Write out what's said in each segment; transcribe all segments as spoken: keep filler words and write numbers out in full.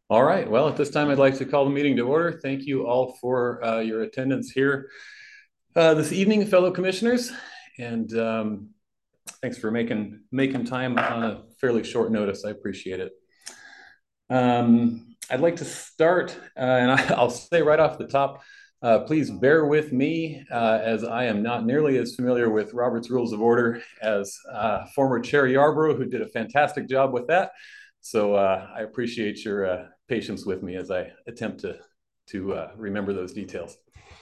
All right. Well, at this time, I'd like to call the meeting to order. Thank you all for uh, your attendance here uh, this evening, fellow commissioners, and um, thanks for making making time on a fairly short notice. I appreciate it. Um, I'd like to start, uh, and I, I'll say right off the top, uh, please bear with me uh, as I am not nearly as familiar with Robert's Rules of Order as uh, former Chair Yarborough, who did a fantastic job with that. So uh, I appreciate your uh, patience with me as I attempt to, to uh, remember those details.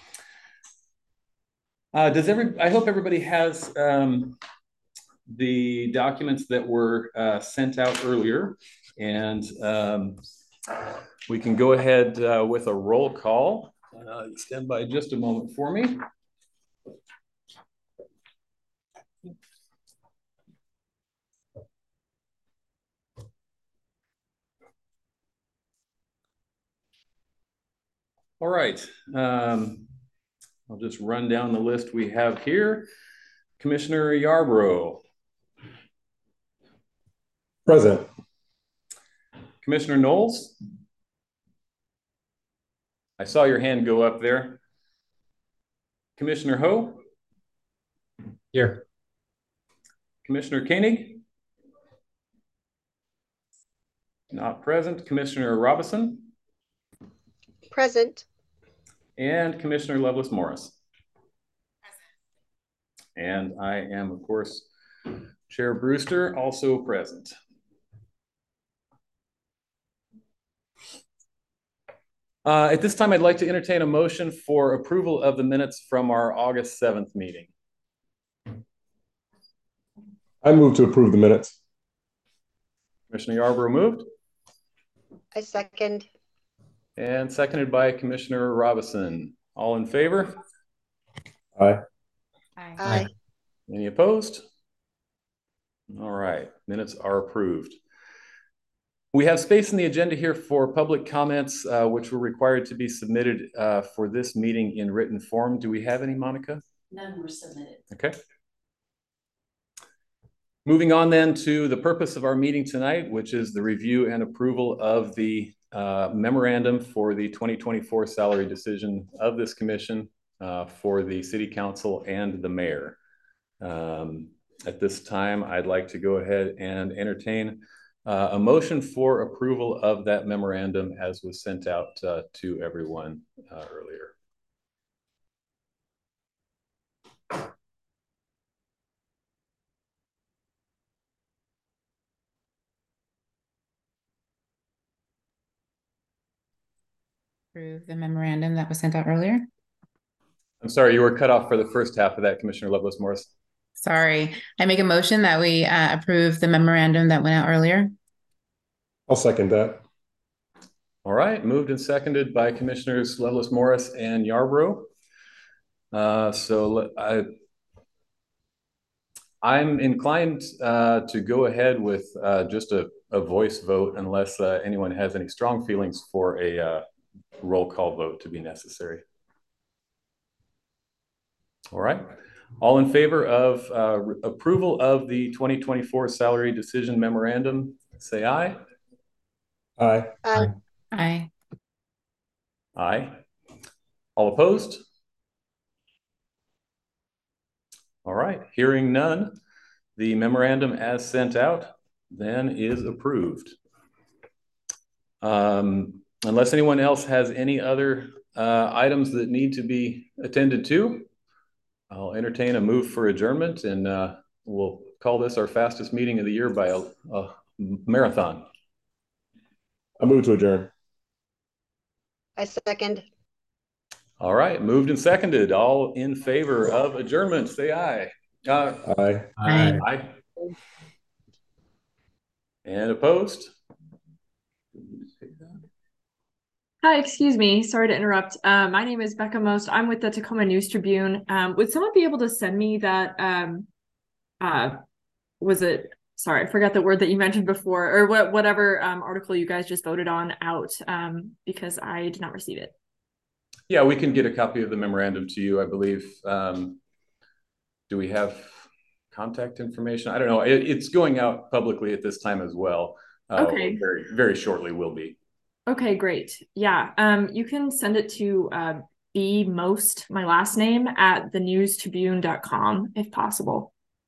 Uh, does every, I hope everybody has um, the documents that were uh, sent out earlier, and um, we can go ahead uh, with a roll call. Uh, stand by just a moment for me. All right. Um, I'll just run down the list we have here. Commissioner Yarborough. Present. Commissioner Knowles. I saw your hand go up there. Commissioner Ho. Here. Commissioner Koenig. Not present. Commissioner Robison. Present. And Commissioner Lovelace Morris. And I am, of course, Chair Brewster, also present. Uh, at this time, I'd like to entertain a motion for approval of the minutes from our August seventh meeting. I move to approve the minutes. Commissioner Yarborough moved. I second. And seconded by Commissioner Robison. All in favor? Aye. Aye. Aye. Any opposed? All right, minutes are approved. We have space in the agenda here for public comments, uh, which were required to be submitted uh, for this meeting in written form. Do we have any, Monica? None were submitted. Okay. Moving on then to the purpose of our meeting tonight, which is the review and approval of the uh, memorandum for the twenty twenty-four salary decision of this commission uh, for the city council and the mayor. Um, at this time, I'd like to go ahead and entertain uh, a motion for approval of that memorandum as was sent out uh, to everyone uh, earlier. Approve the memorandum that was sent out earlier. I'm sorry, you were cut off for the first half of that, Commissioner Lovelace Morris. Sorry. I make a motion that we uh, approve the memorandum that went out earlier. I'll second that. All right, moved and seconded by Commissioners Lovelace Morris and Yarborough. Uh, so I, I'm inclined uh, to go ahead with uh, just a, a voice vote unless uh, anyone has any strong feelings for a uh, roll call vote to be necessary. All right. All in favor of uh, approval of the twenty twenty-four salary decision memorandum, say aye. Aye. Aye. Aye. Aye. All opposed? All right. Hearing none, the memorandum as sent out then is approved. Um, unless anyone else has any other uh, items that need to be attended to, I'll entertain a move for adjournment, and uh, we'll call this our fastest meeting of the year by a, a marathon. I move to adjourn. I second. All right, moved and seconded. All in favor of adjournment, say aye. Uh, Aye. Aye. Aye. And opposed? Hi, excuse me. Sorry to interrupt. Uh, my name is Becca Most. I'm with the Tacoma News Tribune. Um, would someone be able to send me that? Um, uh, was it? Sorry, I forgot the word that you mentioned before, or what? Whatever um, article you guys just voted on out, um, because I did not receive it. Yeah, we can get a copy of the memorandum to you, I believe. Um, do we have contact information? I don't know. It, it's going out publicly at this time as well. Uh, Okay. Very, very shortly will be. Okay, great. Yeah, um, you can send it to uh, B most, my last name, at the news tribune dot com if possible.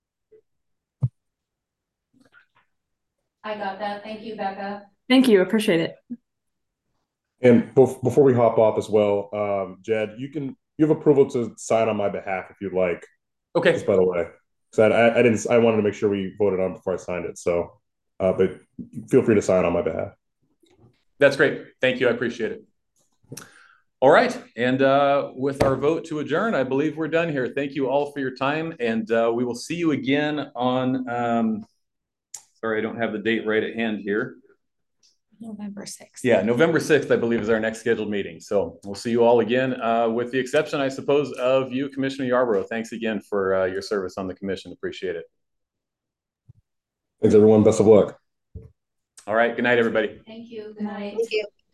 I got that. Thank you, Becca. Thank you. Appreciate it. And bef- before we hop off as well, um, Jed, you can you have approval to sign on my behalf if you'd like. Okay. Just by the way, because I, I didn't, I wanted to make sure we voted on before I signed it. So, uh, but feel free to sign on my behalf. That's great. Thank you. I appreciate it. All right. And uh, with our vote to adjourn, I believe we're done here. Thank you all for your time. And uh, we will see you again on, um, sorry, I don't have the date right at hand here. November sixth. Yeah, November sixth, I believe, is our next scheduled meeting. So we'll see you all again, uh, with the exception, I suppose, of you, Commissioner Yarborough. Thanks again for uh, your service on the commission. Appreciate it. Thanks, everyone. Best of luck. All right. Good night, everybody. Thank you. Good night. Thank you.